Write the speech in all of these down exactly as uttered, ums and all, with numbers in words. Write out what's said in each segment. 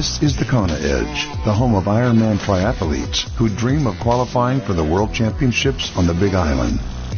This is the Kona Edge, the home of Ironman triathletes who dream of qualifying for the World Championships on the Big Island.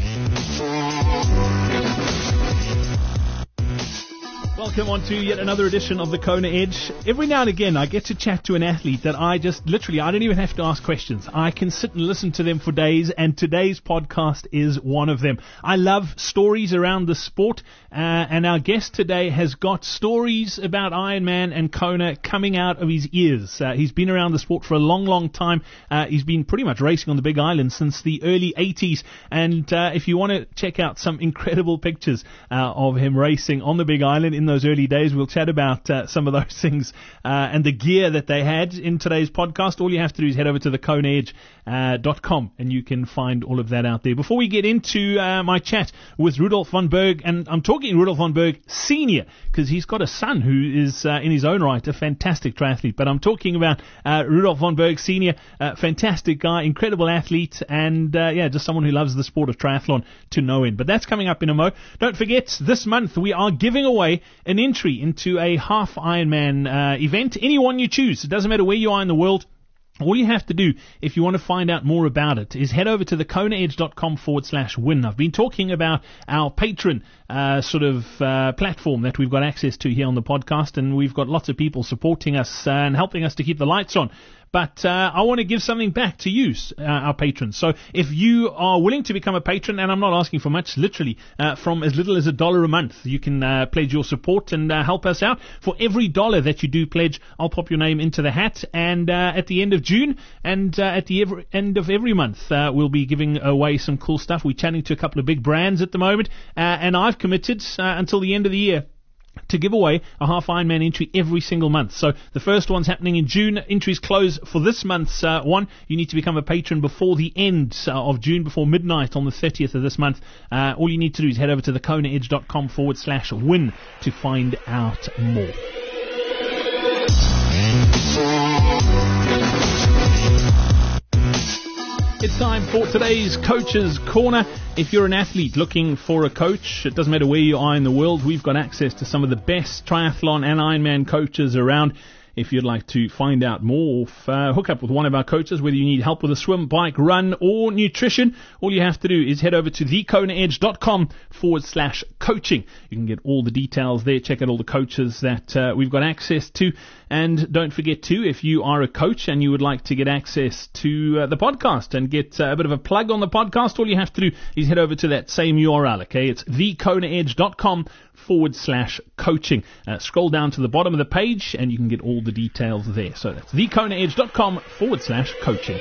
Welcome on to yet another edition of the Kona Edge. Every now and again I get to chat to an athlete that I just literally, I don't even have to ask questions. I can sit and listen to them for days, and today's podcast is one of them. I love stories around the sport, uh, and our guest today has got stories about Ironman and Kona coming out of his ears. Uh, he's been around the sport for a long, long time. Uh, he's been pretty much racing on the Big Island since the early eighties, and uh, if you want to check out some incredible pictures uh, of him racing on the Big Island in those early days, we'll chat about uh, some of those things uh, and the gear that they had in today's podcast. All you have to do is head over to the kona edge dot com uh, and you can find all of that out there. Before we get into uh, my chat with Rudolf von Berg, and I'm talking Rudolf von Berg Senior because he's got a son who is uh, in his own right a fantastic triathlete, but I'm talking about uh, Rudolf von Berg Senior, uh, fantastic guy, incredible athlete, and uh, yeah, just someone who loves the sport of triathlon to no end. But that's coming up in a mo. Don't forget, this month we are giving away an entry into a half Ironman uh, event. Anyone you choose. It doesn't matter where you are in the world. All you have to do, if you want to find out more about it, is head over to the kona edge dot com forward slash win. I've been talking about our patron uh, sort of uh, platform that we've got access to here on the podcast, and we've got lots of people supporting us uh, and helping us to keep the lights on. But uh, I want to give something back to you, uh, our patrons. So if you are willing to become a patron, and I'm not asking for much, literally, uh, from as little as a dollar a month, you can uh, pledge your support and uh, help us out. For every dollar that you do pledge, I'll pop your name into the hat. And uh, at the end of June and uh, at the every, end of every month, uh, we'll be giving away some cool stuff. We're chatting to a couple of big brands at the moment. Uh, and I've committed uh, until the end of the year to give away a half Ironman entry every single month. So the first one's happening in June. Entries close for this month's uh, one. You need to become a patron before the end uh, of June, before midnight on the thirtieth of this month. Uh, all you need to do is head over to the kona edge dot com forward slash win to find out more. It's time for today's Coach's Corner. If you're an athlete looking for a coach, it doesn't matter where you are in the world, we've got access to some of the best triathlon and Ironman coaches around. If you'd like to find out more, uh, hook up with one of our coaches, whether you need help with a swim, bike, run, or nutrition, all you have to do is head over to the kona edge dot com forward slash coaching. You can get all the details there, check out all the coaches that uh, we've got access to. And don't forget too, if you are a coach and you would like to get access to uh, the podcast and get uh, a bit of a plug on the podcast, all you have to do is head over to that same U R L, okay? It's the kona edge dot com forward slash coaching. Uh, scroll down to the bottom of the page and you can get all the details there. So that's the kona edge dot com forward slash coaching.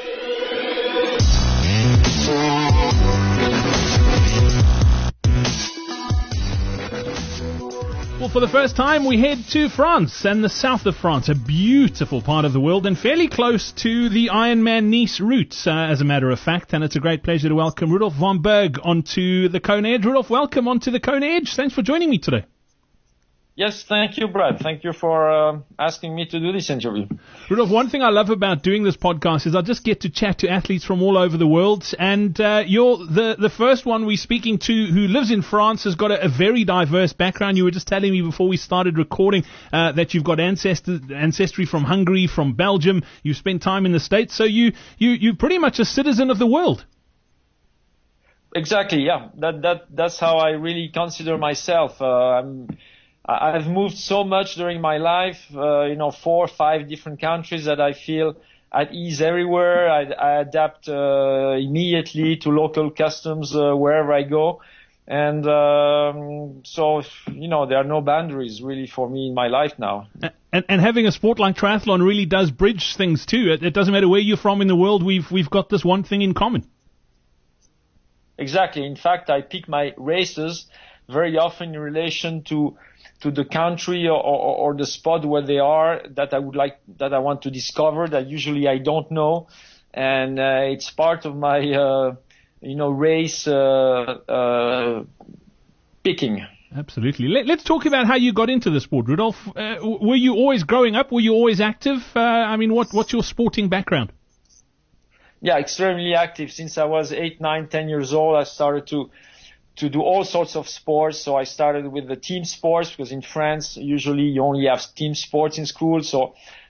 Well, for the first time, we head to France and the south of France, a beautiful part of the world and fairly close to the Ironman Nice route, uh, as a matter of fact. And it's a great pleasure to welcome Rudolf von Berg onto the Kona Edge. Rudolf, welcome onto the Kona Edge. Thanks for joining me today. Yes, thank you, Brad. Thank you for uh, asking me to do this interview. Rudolf, one thing I love about doing this podcast is I just get to chat to athletes from all over the world, and uh, you're the, the first one we're speaking to who lives in France, has got a, a very diverse background. You were just telling me before we started recording uh, that you've got ancestry, ancestry from Hungary, from Belgium, you've spent time in the States, so you, you, you're pretty much a citizen of the world. Exactly, yeah. That, that, that's how I really consider myself. Uh, I'm... I've moved so much during my life, uh, you know, four or five different countries that I feel at ease everywhere. I, I adapt uh, immediately to local customs uh, wherever I go. And um, so, you know, there are no boundaries really for me in my life now. And, and having a sport like triathlon really does bridge things too. It, it doesn't matter where you're from in the world, we've we've got this one thing in common. Exactly. In fact, I pick my races very often in relation to to the country or, or, or the spot where they are that I would like, that I want to discover that usually I don't know. And uh, it's part of my, uh, you know, race uh, uh, picking. Absolutely. Let, let's talk about how you got into the sport, Rudolf. Uh, were you always growing up? Were you always active? Uh, I mean, what, what's your sporting background? Yeah, extremely active. Since I was eight, nine, ten years old, I started to to do all sorts of sports. So I started with the team sports because in France, usually you only have team sports in school. So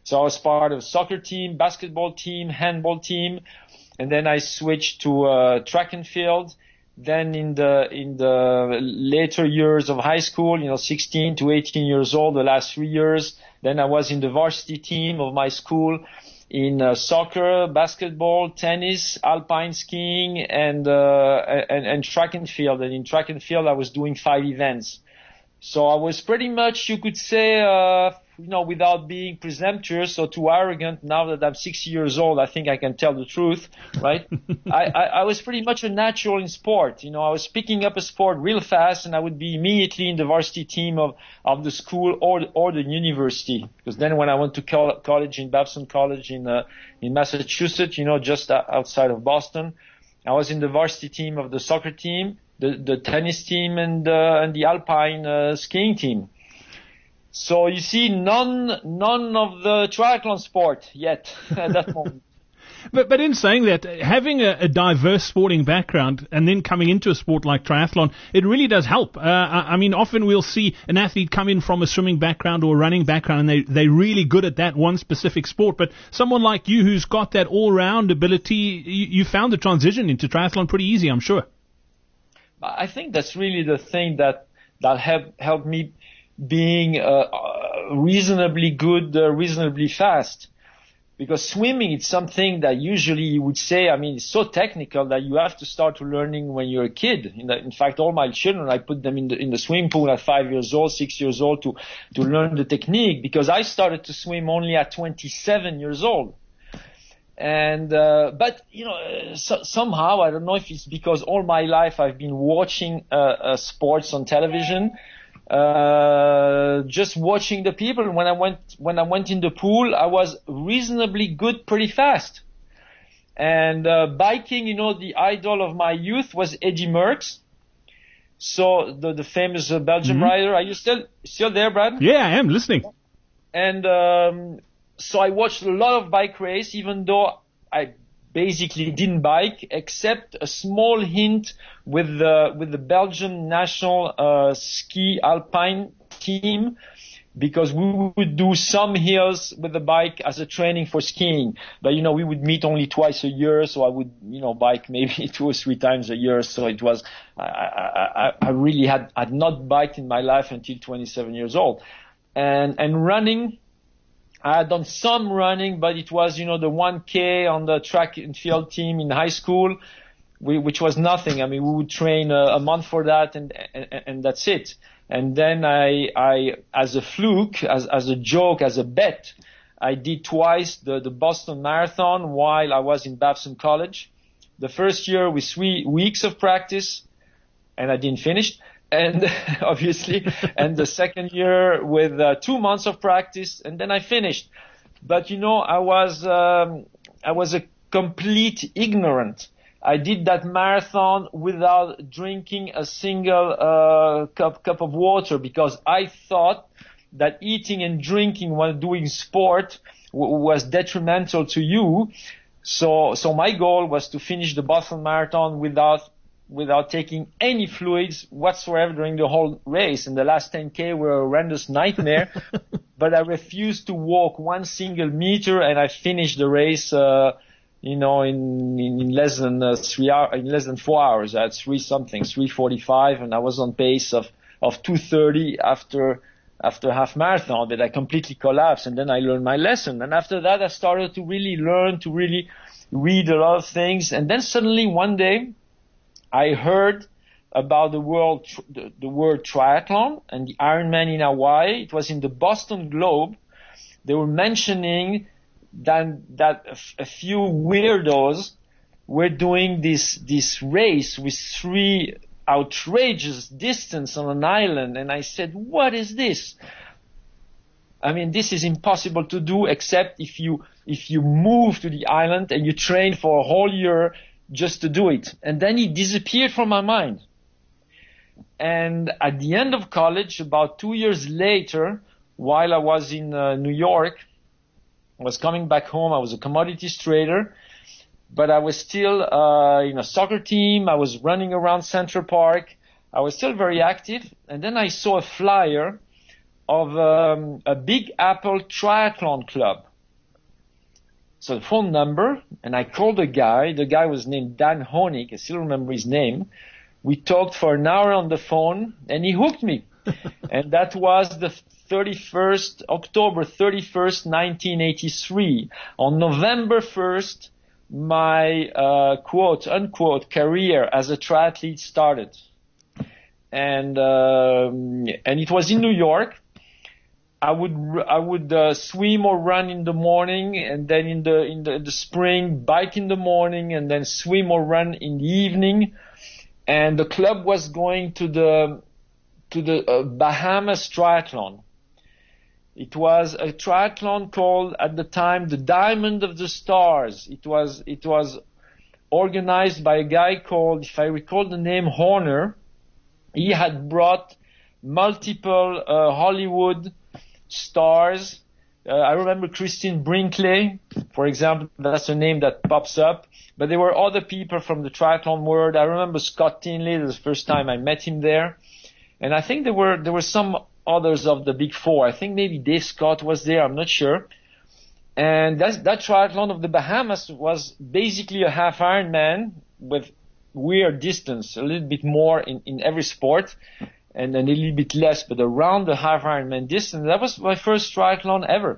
So I was part of soccer team, basketball team, handball team, and then I switched to uh, track and field. Then in the in the later years of high school, you know, sixteen to eighteen years old, the last three years, then I was in the varsity team of my school in uh, soccer, basketball, tennis, alpine skiing, and, uh, and and track and field. And in track and field, I was doing five events. So I was pretty much, you could say, uh, you know, without being presumptuous or too arrogant, now that I'm sixty years old, I think I can tell the truth, right? I, I, I was pretty much a natural in sport. You know, I was picking up a sport real fast, and I would be immediately in the varsity team of, of the school or, or the university. Because then when I went to col- college in Babson College in, uh, in Massachusetts, you know, just outside of Boston, I was in the varsity team of the soccer team, the, the tennis team, and, uh, and the alpine uh, skiing team. So you see, none, none of the triathlon sport yet at that moment. But, but in saying that, having a, a diverse sporting background and then coming into a sport like triathlon, it really does help. Uh, I, I mean, often we'll see an athlete come in from a swimming background or a running background, and they, they're really good at that one specific sport. But someone like you who's got that all-round ability, you, you found the transition into triathlon pretty easy, I'm sure. I think that's really the thing that, that helped, helped me being uh, reasonably good, uh, reasonably fast. Because swimming is something that usually you would say, I mean, it's so technical that you have to start learning when you're a kid. In, the, in fact, all my children, I put them in the, in the swimming pool at five years old, six years old to, to learn the technique, because I started to swim only at twenty-seven years old. And, uh, but, you know, so, somehow, I don't know if it's because all my life I've been watching, uh, uh sports on television, uh, just watching the people. When I went, when I went in the pool, I was reasonably good pretty fast. And, uh, biking, you know, the idol of my youth was Eddy Merckx. So the, the famous uh, Belgian mm-hmm. rider. Are you still, still there, Brad? Yeah, I am listening. And, um, so I watched a lot of bike race, even though I basically didn't bike, except a small hint with the with the Belgian national uh, ski alpine team, because we would do some hills with the bike as a training for skiing. But you know, we would meet only twice a year, so I would you know bike maybe two or three times a year. So it was I I, I really had had not biked in my life until twenty-seven years old, and and running. I had done some running, but it was, you know, the one K on the track and field team in high school, we, which was nothing. I mean, we would train a, a month for that, and, and and that's it. And then I, I, as a fluke, as as a joke, as a bet, I did twice the, the Boston Marathon while I was in Babson College. The first year with three weeks of practice, and I didn't finish. And obviously, and the second year with uh, two months of practice, and then I finished. But you know, I was um, I was a complete ignorant. I did that marathon without drinking a single uh, cup cup of water, because I thought that eating and drinking while doing sport w- was detrimental to you. So so my goal was to finish the Boston Marathon without. without taking any fluids whatsoever during the whole race. And the last ten K were a horrendous nightmare, but I refused to walk one single meter, and I finished the race, uh, you know, in, in, in less than uh, three hours, in less than four hours. I had three something, three forty-five, and I was on pace of, of two thirty after, after half marathon, but I completely collapsed, and then I learned my lesson. And after that, I started to really learn, to really read a lot of things. And then suddenly one day, I heard about the world, the, the word triathlon and the Ironman in Hawaii. It was in the Boston Globe. They were mentioning that, that a, a few weirdos were doing this, this race with three outrageous distance on an island. And I said, what is this? I mean, this is impossible to do except if you, if you move to the island and you train for a whole year just to do it. And then it disappeared from my mind. And at the end of college, about two years later, while I was in uh, New York, I was coming back home. I was a commodities trader, but I was still uh, in a soccer team. I was running around Central Park. I was still very active. And then I saw a flyer of um, a Big Apple Triathlon Club. So the phone number, and I called the guy. The guy was named Dan Honig. I still remember his name. We talked for an hour on the phone, and he hooked me. And that was the thirty-first, October thirty-first, nineteen eighty-three. On November first, my uh, quote, unquote, career as a triathlete started. And, um, and it was in New York. I would, I would, uh, swim or run in the morning, and then in the, in the, the spring, bike in the morning, and then swim or run in the evening. And the club was going to the, to the uh, Bahamas Triathlon. It was a triathlon called at the time the Diamond of the Stars. It was, it was organized by a guy called, if I recall the name, Horner. He had brought multiple uh, Hollywood stars. Uh, I remember Christine Brinkley, for example. That's a name that pops up. But there were other people from the triathlon world. I remember Scott Tinley. It was the first time I met him there. And I think there were there were some others of the big four. I think maybe Dave Scott was there. I'm not sure. And that, that triathlon of the Bahamas was basically a half Ironman with weird distance, a little bit more in, in every sport, and then a little bit less, but around the half Ironman distance. That was my first triathlon ever.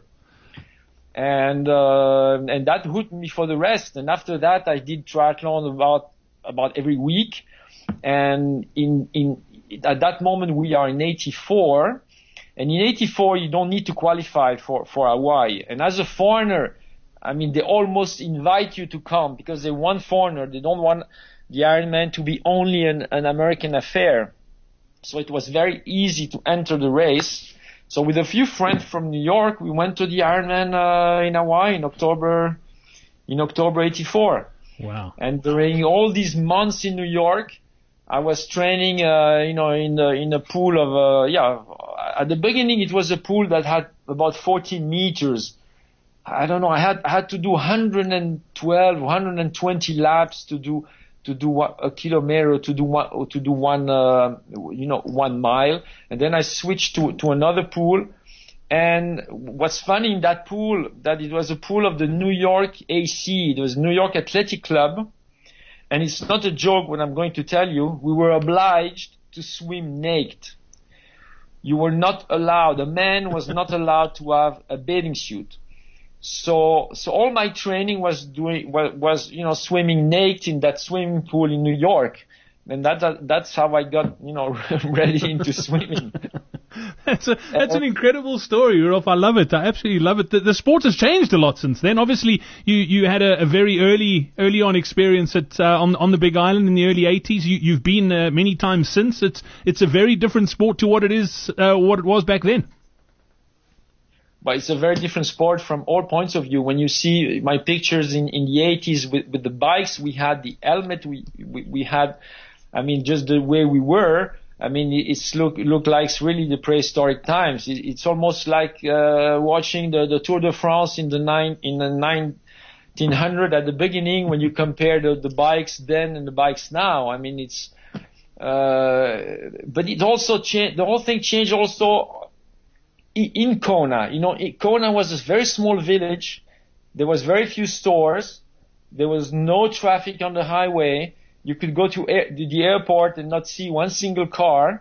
And, uh, and that hooked me for the rest. And after that, I did triathlon about, about every week. And in, in, at that moment, we are in eighty-four. And in eighty-four, you don't need to qualify for, for Hawaii. And as a foreigner, I mean, they almost invite you to come because they want foreigner. They don't want the Ironman to be only an, an American affair. So it was very easy to enter the race. So with a few friends from New York, we went to the Ironman uh, in Hawaii in October, in October eighty-four. Wow. And during all these months in New York, I was training, uh, you know, in the, in a pool of, uh, yeah, at the beginning it was a pool that had about fourteen meters. I don't know, I had, I had to do one hundred twelve, one hundred twenty laps to do, to do a kilometer, to do one, to do one, uh, you know, one mile. And then I switched to, to another pool. And what's funny in that pool, that it was a pool of the New York A C. It was New York Athletic Club. And it's not a joke what I'm going to tell you. We were obliged to swim naked. You were not allowed, a man was not allowed to have a bathing suit. So, so all my training was doing, was, was, you know, swimming naked in that swimming pool in New York. And that, that's how I got, you know, ready into swimming. That's a, that's an incredible story, Rolf. I love it. I absolutely love it. The, the sport has changed a lot since then. Obviously, you, you had a, a very early, early on experience at, uh, on, on the Big Island in the early eighties. You, you've been, uh, many times since. It's, it's a very different sport to what it is, uh, what it was back then. But it's a very different sport from all points of view. When you see my pictures in, in the eighties with, with the bikes, we had the helmet, we, we, we had, I mean, just the way we were, I mean, it's look, look like really the prehistoric times. It, it's almost like, uh, watching the, the Tour de France in the nine, in the nineteen hundred at the beginning when you compare the, the bikes then and the bikes now. I mean, it's, uh, but it also changed, the whole thing changed also in Kona. You know, Kona was a very small village. There was very few stores. There was no traffic on the highway. You could go to air, the airport and not see one single car.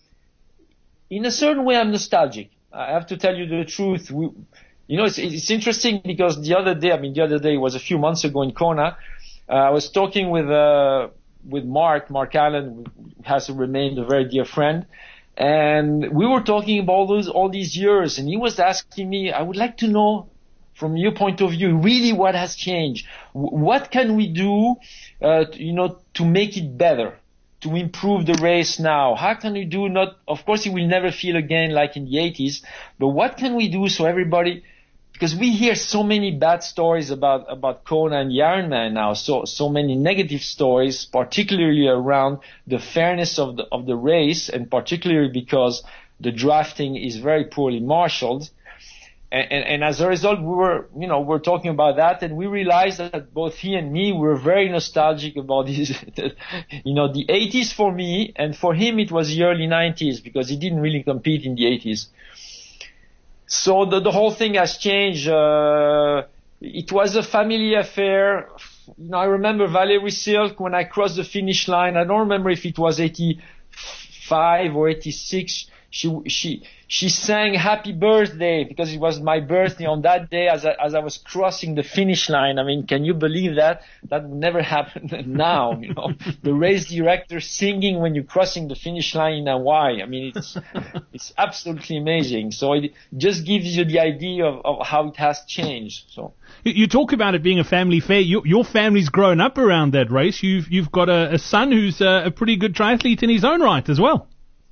In a certain way, I'm nostalgic. I have to tell you the truth. We, you know, it's, it's interesting because the other day, I mean, the other day was a few months ago in Kona. Uh, I was talking with, uh, with Mark, Mark Allen, who has remained a very dear friend. And we were talking about all those, all these years, and he was asking me, I would like to know from your point of view, really what has changed? What can we do, uh, you know, to make it better, to improve the race now? How can we do not, of course it will never feel again like in the eighties, but what can we do so everybody, because we hear so many bad stories about, about Kona and the Ironman now, so, so many negative stories, particularly around the fairness of the, of the race, and particularly because the drafting is very poorly marshaled. And, and, and as a result, we were, you know, we're talking about that, and we realized that both he and me were very nostalgic about his, you know, the eighties for me, and for him it was the early nineties, because he didn't really compete in the eighties. So the, the whole thing has changed. Uh, it was a family affair. You know, I remember Valérie Silk when I crossed the finish line. I don't remember if it was eighty-five or eighty-six. She she she sang "Happy Birthday" because it was my birthday on that day as I, as I was crossing the finish line. I mean, can you believe that? That would never happen now. You know, the race director singing when you're crossing the finish line in Hawaii. I mean, it's it's absolutely amazing. So it just gives you the idea of, of how it has changed. So you talk about it being a family fair. Your, your family's grown up around that race. You've you've got a, a son who's a, a pretty good triathlete in his own right as well.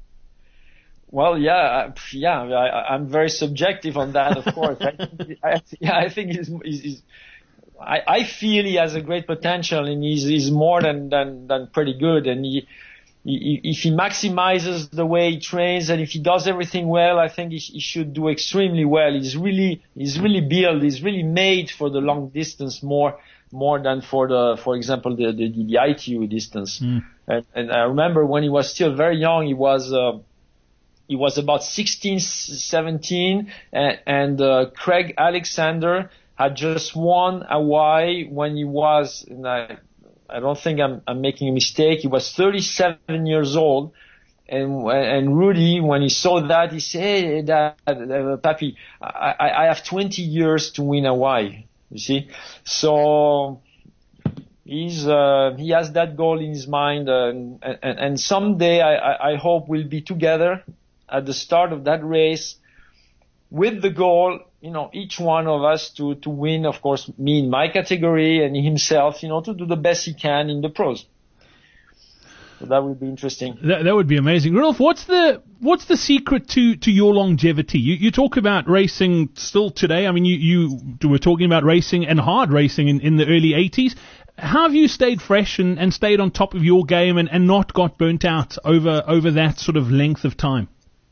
Well, yeah, yeah, I, I'm very subjective on that, of course. I think, I, yeah, I think he's, he's, he's I, I feel he has a great potential, and he's, he's more than, than, than pretty good. And he, he, if he maximizes the way he trains, and if he does everything well, I think he, he should do extremely well. He's really, he's really built, he's really made for the long distance more, more than for the, for example, the, the, the I T U distance. Mm. And, and I remember when he was still very young, he was, uh, He was about sixteen, seventeen, and, and uh, Craig Alexander had just won Hawaii when he was, and I, I don't think I'm, I'm making a mistake, he was thirty-seven years old. And, and Rudy, when he saw that, he said, "Hey, Dad, uh, Papi, I, I have twenty years to win Hawaii." You see? So he's, uh, he has that goal in his mind, uh, and, and, and someday I, I hope we'll be together at the start of that race with the goal, you know, each one of us to, to win, of course, me in my category and himself, you know, to do the best he can in the pros. So that would be interesting. That, that would be amazing. Rudolf, what's the, what's the secret to, to your longevity? You, you talk about racing still today. I mean, you, you were talking about racing and hard racing in, in the early eighties. How have you stayed fresh and, and stayed on top of your game and, and not got burnt out over, over that sort of length of time?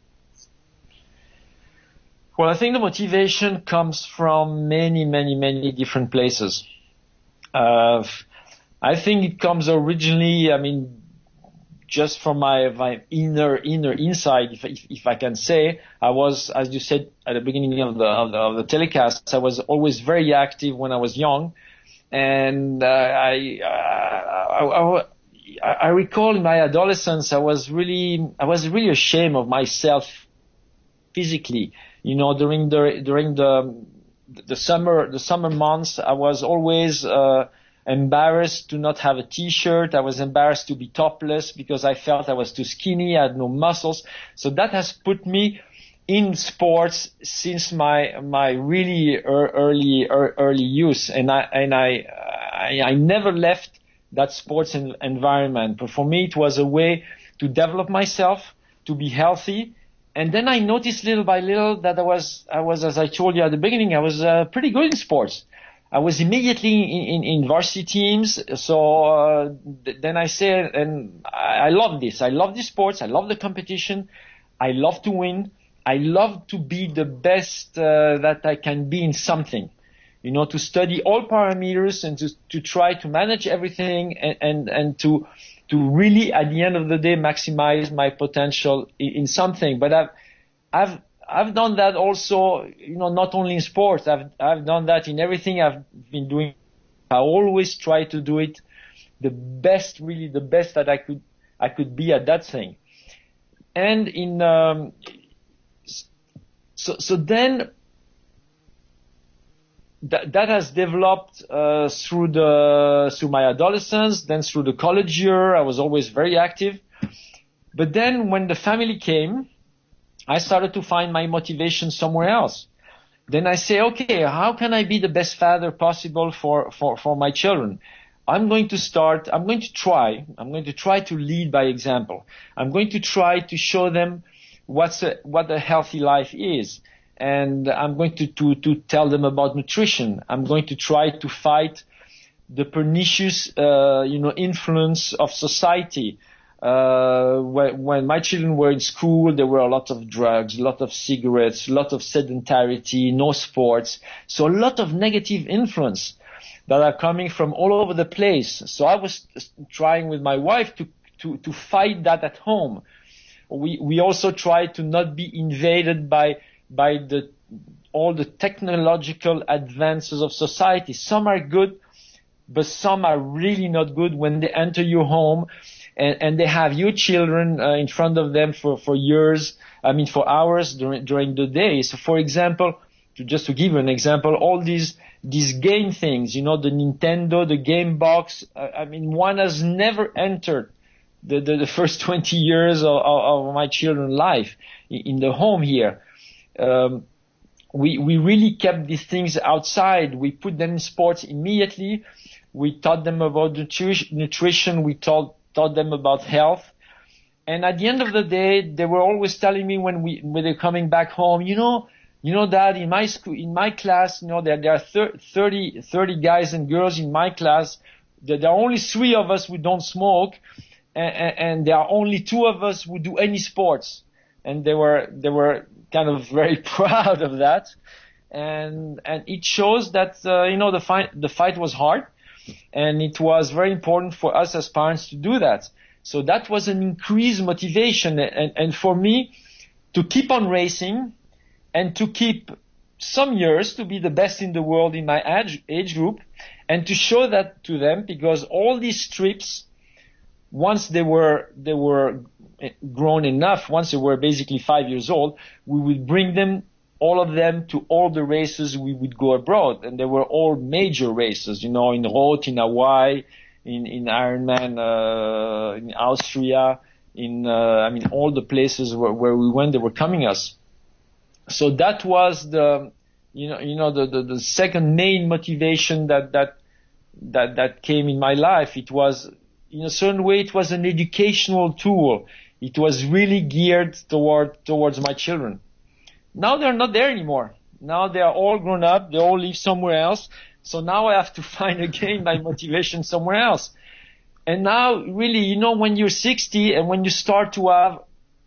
Well, I think the motivation comes from many, many, many different places. Uh, I think it comes originally, I mean, just from my, my inner, inner inside, if, if, if I can say. I was, as you said at the beginning of the, of the, of the telecast, I was always very active when I was young. And, uh, I, uh, I, I, I recall in my adolescence, I was really, I was really ashamed of myself physically. You know, during the during the the summer the summer months, I was always uh, embarrassed to not have a T-shirt. I was embarrassed to be topless because I felt I was too skinny. I had no muscles. So that has put me in sports since my my really early early youth, and I and I I, I never left that sports environment. But for me, it was a way to develop myself, to be healthy. And then I noticed little by little that I was, I was, as I told you at the beginning, I was uh, pretty good in sports. I was immediately in, in, in varsity teams. So uh, th- then I said, and I, I love this. I love the sports. I love the competition. I love to win. I love to be the best uh, that I can be in something. You know, to study all parameters and to to try to manage everything and and, and to. to really, at the end of the day, maximize my potential in, in something. But I've, I've, I've done that also, you know, not only in sports. I've, I've done that in everything I've been doing. I always try to do it the best, really the best that I could, I could be at that thing. And in, um, so, so then, That, that has developed uh, through the through my adolescence, then through the college year. I was always very active. But then when the family came, I started to find my motivation somewhere else. Then I say, okay, how can I be the best father possible for, for, for my children? I'm going to start, I'm going to try, I'm going to try to lead by example. I'm going to try to show them what's a, what a healthy life is. And I'm going to, to, to tell them about nutrition. I'm going to try to fight the pernicious, uh, you know, influence of society. Uh, when, when my children were in school, there were a lot of drugs, a lot of cigarettes, a lot of sedentarity, no sports. So a lot of negative influence that are coming from all over the place. So I was trying with my wife to, to, to fight that at home. We, we also try to not be invaded by by the all the technological advances of society. Some are good, but some are really not good when they enter your home and, and they have your children uh, in front of them for, for years, I mean for hours during, during the day. So for example, to just to give you an example, all these these game things, you know, the Nintendo, the Game Box, uh, I mean one has never entered the, the, the first twenty years of, of, of my children's life in, in the home here. Um, we, we really kept these things outside. We put them in sports immediately. We taught them about nutri- nutrition. We taught, taught them about health. And at the end of the day, they were always telling me when we, when they're coming back home, you know, you know, Dad, in my school, in my class, you know, there, there are thirty, thirty guys and girls in my class. There, there are only three of us who don't smoke. And, and, and there are only two of us who do any sports. And they were, they were kind of very proud of that. And, and it shows that, uh, you know, the fight, the fight was hard. And it was very important for us as parents to do that. So that was an increased motivation. And, and for me, to keep on racing and to keep some years to be the best in the world in my age, age group and to show that to them, because all these trips, once they were, they were grown enough, once they were basically five years old, we would bring them, all of them, to all the races we would go abroad. And they were all major races, you know, in Roth, in Hawaii, in, in Ironman, uh, in Austria, in, uh, I mean, all the places where, where we went, they were coming us. So that was the, you know, you know, the, the, the second main motivation that, that, that, that came in my life. It was, in a certain way, it was an educational tool. It was really geared toward, towards my children. Now they're not there anymore. Now they are all grown up. They all live somewhere else. So now I have to find again my motivation somewhere else. And now really, you know, when you're sixty and when you start to have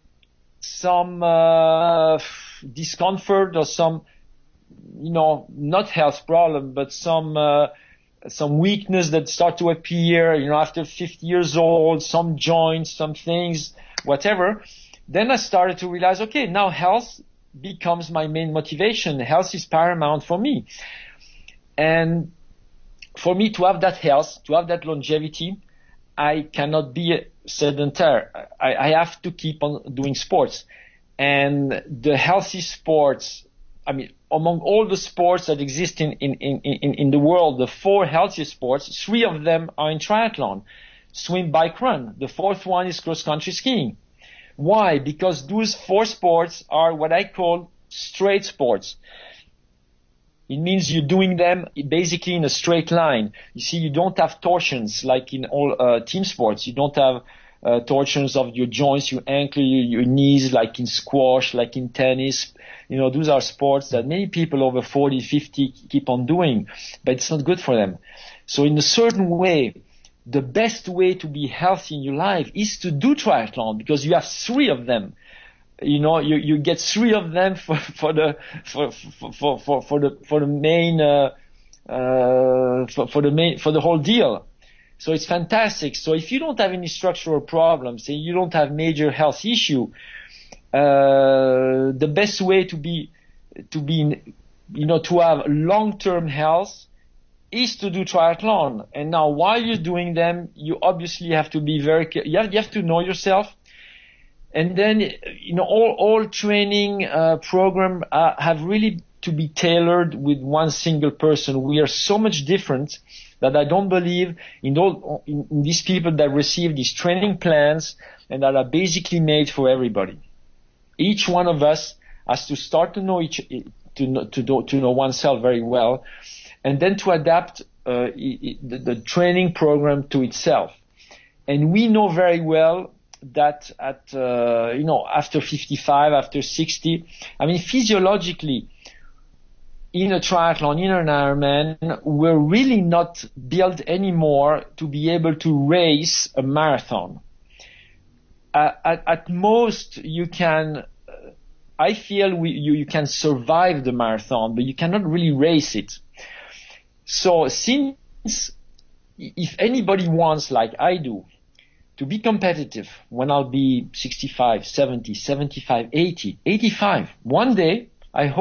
some, uh, discomfort or some, you know, not health problem, but some, uh, some weakness that start to appear, you know, after fifty years old, some joints, some things, whatever. Then I started to realize, okay, now health becomes my main motivation. Health is paramount for me. And for me to have that health, to have that longevity, I cannot be sedentary. I, I have to keep on doing sports. And the healthy sports, I mean, among all the sports that exist in, in, in, in, in the world, the four healthiest sports, three of them are in triathlon. Swim, bike, run. The fourth one is cross-country skiing. Why? Because those four sports are what I call straight sports. It means you're doing them basically in a straight line. You see, you don't have torsions like in all uh, team sports. You don't have uh, torsions of your joints, your ankle, your, your knees, like in squash, like in tennis. You know, those are sports that many people over forty, fifty keep on doing, but it's not good for them. So in a certain way, the best way to be healthy in your life is to do triathlon, because you have three of them. You know, you, you get three of them for, for the, for, for, for, for the, for the main, uh, uh, for, for the main, for the whole deal. So it's fantastic. So if you don't have any structural problems, and you don't have major health issue, uh, the best way to be, to be, in, you know, to have long-term health is to do triathlon. And now while you're doing them, you obviously have to be very, you have, you have to know yourself. And then, you know, all, all training, uh, program, uh, have really to be tailored with one single person. We are so much different that I don't believe in all, in, in these people that receive these training plans and that are basically made for everybody. Each one of us has to start to know each, to know, to know, to know oneself very well, and then to adapt, uh, the, the training program to itself. And we know very well that at, uh, you know, after fifty-five, after sixty, I mean, physiologically, in a triathlon, in an Ironman, we're really not built anymore to be able to race a marathon. Uh, at, at most, you can, uh, I feel we, you, you can survive the marathon, but you cannot really race it. So since, if anybody wants, like I do, to be competitive when I'll be sixty-five, seventy, seventy-five, eighty, eighty-five, one day, I hope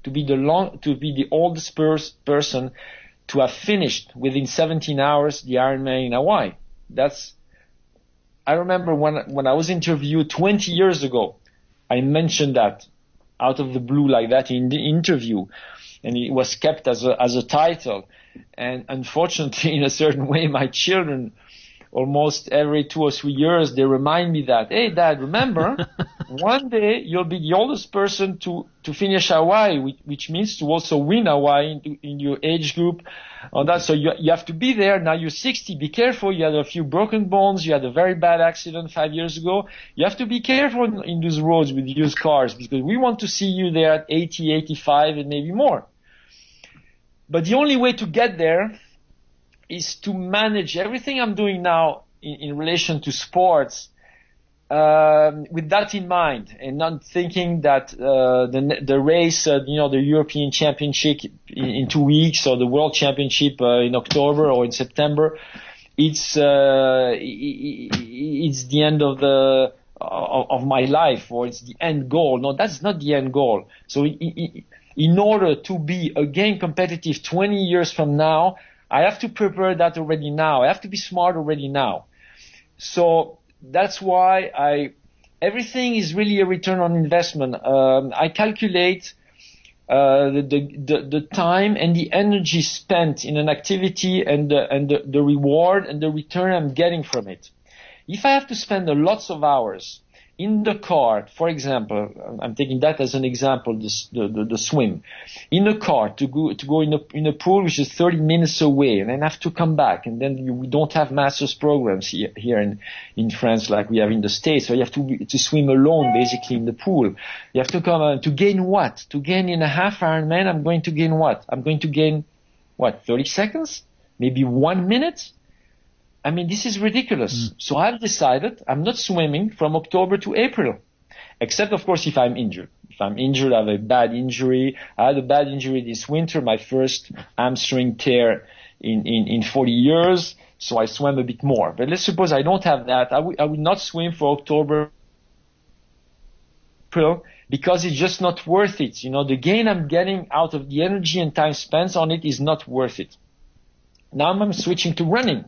to be the long, to be the oldest pers- person to have finished within seventeen hours the Ironman in Hawaii. That's, I remember when, when I was interviewed twenty years ago, I mentioned that out of the blue like that in the interview, and it was kept as a, as a title. And unfortunately, in a certain way, my children, almost every two or three years, they remind me that, hey, Dad, remember, one day you'll be the oldest person to, to finish Hawaii, which, which means to also win Hawaii in, in your age group. On that, so you, you have to be there. Now you're sixty. Be careful. You had a few broken bones. You had a very bad accident five years ago. You have to be careful in, in those roads with used cars because we want to see you there at eighty, eighty-five, and maybe more. But the only way to get there is to manage everything I'm doing now in, in relation to sports um, with that in mind, and not thinking that uh, the the race, uh, you know, the European Championship in, in two weeks or the World Championship uh, in October or in September, it's uh, it's the end of the of, of my life, or it's the end goal. No, that's not the end goal. So in order to be again competitive twenty years from now, I have to prepare that already now. I have to be smart already now. So that's why I, everything is really a return on investment. Um, I calculate uh, the, the, the time and the energy spent in an activity and, the, and the, the reward and the return I'm getting from it. If I have to spend a lots of hours in the car, for example, I'm taking that as an example, the, the, the swim, in the car to go, to go in a, in a pool which is thirty minutes away, and then have to come back, and then you, we don't have master's programs here, here in, in France like we have in the States, so you have to, to swim alone basically in the pool. You have to come, uh, to gain what? To gain in a half Ironman, I'm going to gain what? I'm going to gain, what, thirty seconds? Maybe one minute? I mean, this is ridiculous. Mm. So I've decided I'm not swimming from October to April, except, of course, if I'm injured. If I'm injured, I have a bad injury. I had a bad injury this winter, my first hamstring tear in, in, in forty years, so I swam a bit more. But let's suppose I don't have that. I will, I will not swim for October, April, because it's just not worth it. You know, the gain I'm getting out of the energy and time spent on it is not worth it. Now I'm switching to running.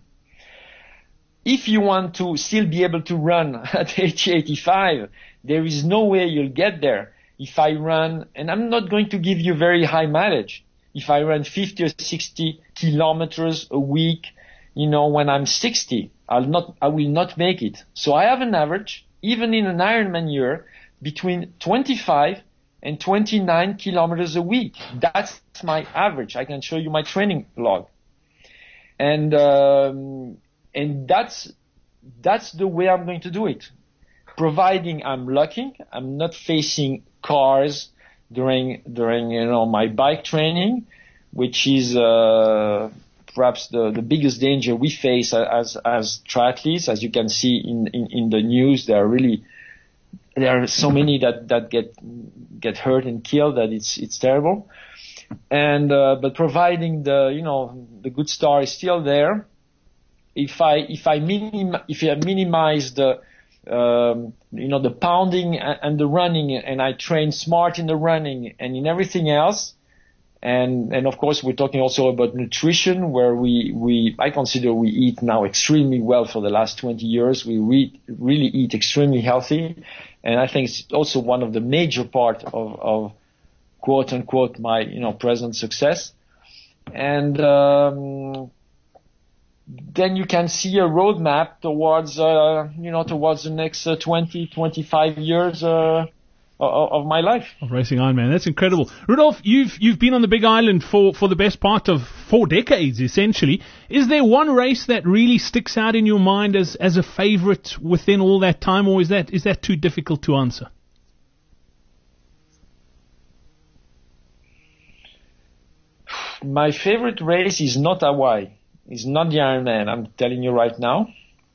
If you want to still be able to run at eighty, eighty-five, there is no way you'll get there. If I run, and I'm not going to give you very high mileage, if I run fifty or sixty kilometers a week, you know, when I'm sixty, I'll not, I will not make it. So I have an average, even in an Ironman year, between twenty-five and twenty-nine kilometers a week. That's my average. I can show you my training log. And, um, And that's, that's the way I'm going to do it. Providing I'm lucky, I'm not facing cars during, during, you know, my bike training, which is, uh, perhaps the, the biggest danger we face as, as triathletes. As you can see in, in, in the news, there are really, there are so many that, that get, get hurt and killed that it's, it's terrible. And, uh, but providing the, you know, the good star is still there. If I if I minim if I minimize the um, you know the pounding and the running, and I train smart in the running and in everything else, and and of course we're talking also about nutrition, where we we I consider we eat now extremely well for the last twenty years. We re- really eat extremely healthy, and I think it's also one of the major part of of quote unquote my you know present success, and. Um, then you can see a roadmap towards, uh, you know, towards the next uh, twenty, twenty-five years uh, of my life. Of racing Ironman. That's incredible. Rudolf, you've you've been on the Big Island for, for the best part of four decades, essentially. Is there one race that really sticks out in your mind as, as a favorite within all that time, or is that is that too difficult to answer? My favorite race is not Hawaii. It's not the Ironman, I'm telling you right now.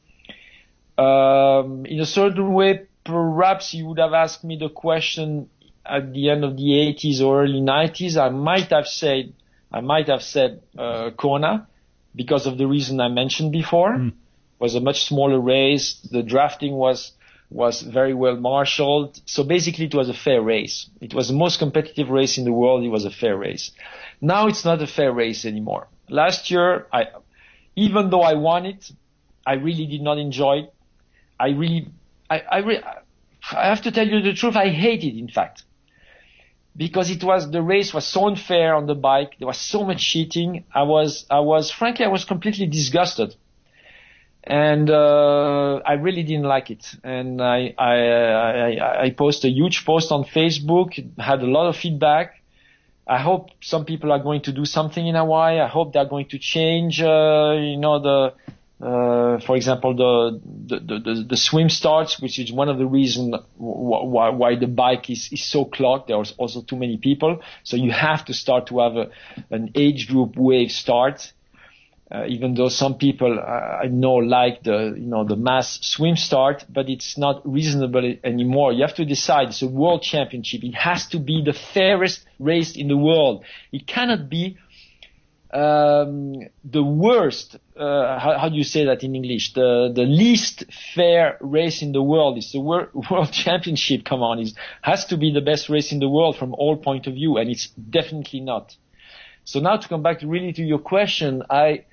Um, in a certain way, perhaps you would have asked me the question at the end of the eighties or early nineties. I might have said, I might have said uh, Kona, because of the reason I mentioned before. Mm. It was a much smaller race. The drafting was was very well marshaled. So basically it was a fair race. It was the most competitive race in the world. It was a fair race. Now it's not a fair race anymore. Last year, I, even though I won it, I really did not enjoy it. I really, I, I, re- I have to tell you the truth, I hate it, in fact. Because it was, the race was so unfair on the bike. There was so much cheating. I was, I was, frankly, I was completely disgusted. And, uh, I really didn't like it. And I, I, I, I posted a huge post on Facebook, had a lot of feedback. I hope some people are going to do something in Hawaii. I hope they're going to change, uh, you know, the, uh, for example, the, the, the, the swim starts, which is one of the reasons why, why the bike is, is so clogged. There was also too many people. So you have to start to have a, an age group wave start. Uh, even though some people uh, I know like the, you know, the mass swim start, but it's not reasonable anymore. You have to decide. It's a world championship. It has to be the fairest race in the world. It cannot be um, the worst. Uh, how, how do you say that in English? The the least fair race in the world. It's the wor- world championship. Come on, it has to be the best race in the world from all point of view, and it's definitely not. So now to come back really to your question, I.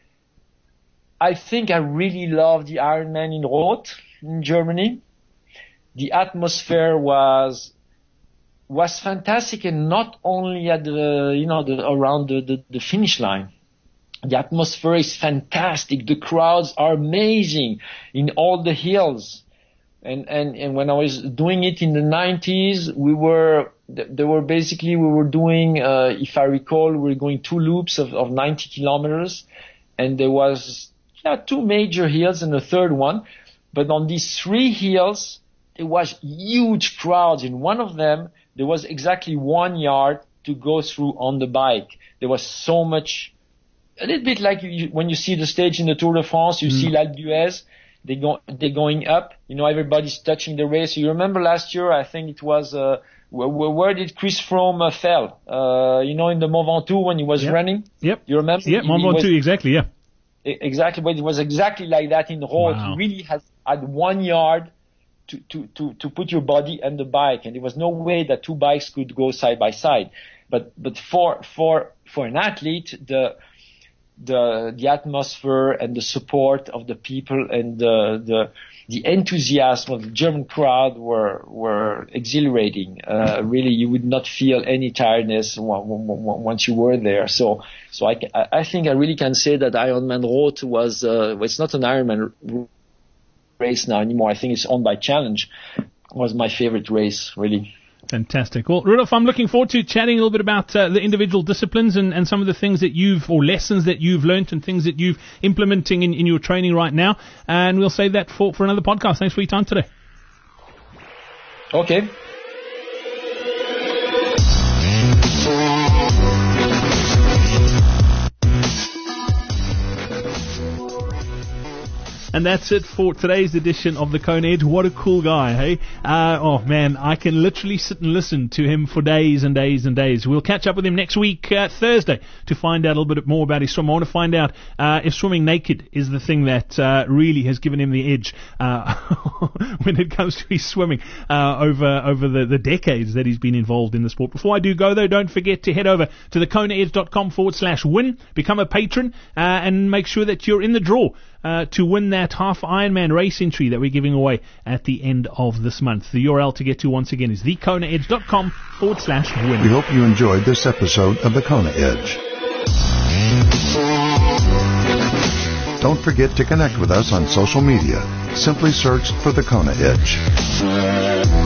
I think I really love the Ironman in Roth in Germany. The atmosphere was was fantastic, and not only at the, you know, the, around the, the, the finish line. The atmosphere is fantastic. The crowds are amazing in all the hills. And, and, and when I was doing it in the nineties, we were, they were basically, we were doing, uh, if I recall, we were going two loops of, of ninety kilometers, and there was, yeah, two major hills and a third one. But on these three hills, there was huge crowds. In one of them, there was exactly one yard to go through on the bike. There was so much, a little bit like you, when you see the stage in the Tour de France, you mm. see L'Alpe d'Huez, they go, they're going up, you know, everybody's touching the race. So you remember last year, I think it was, uh, where, where did Chris Froome uh, fell? Uh, you know, in the Mont Ventoux when he was yep. running? Yep. You remember? Yep, Mont Ventoux, exactly, yeah. Exactly, but it was exactly like that in Roth. Wow. You really had, had one yard to, to, to, to put your body and the bike, and there was no way that two bikes could go side by side. But, but for, for, for an athlete, the, the, the atmosphere and the support of the people and the, the, the enthusiasm of the German crowd were, were exhilarating. Uh, really, you would not feel any tiredness once you were there. So, so I, I think I really can say that Ironman Roth was, uh, it's not an Ironman race now anymore. I think it's owned by Challenge. It was my favorite race, really. Fantastic. Well, Rudolf, I'm looking forward to chatting a little bit about uh, the individual disciplines and, and some of the things that you've, or lessons that you've learned and things that you've implementing in, in your training right now. And we'll save that for, for another podcast. Thanks for your time today. Okay. And that's it for today's edition of the Kona Edge. What a cool guy, hey? Uh, oh, man, I can literally sit and listen to him for days and days and days. We'll catch up with him next week, uh, Thursday, to find out a little bit more about his swim. I want to find out uh, if swimming naked is the thing that uh, really has given him the edge uh, when it comes to his swimming uh, over over the, the decades that he's been involved in the sport. Before I do go, though, don't forget to head over to the kona edge dot com forward slash win, become a patron, uh, and make sure that you're in the draw Uh, to win that half Ironman race entry that we're giving away at the end of this month. The U R L to get to once again is the kona edge dot com forward slash win. We hope you enjoyed this episode of the Kona Edge. Don't forget to connect with us on social media. Simply search for the Kona Edge.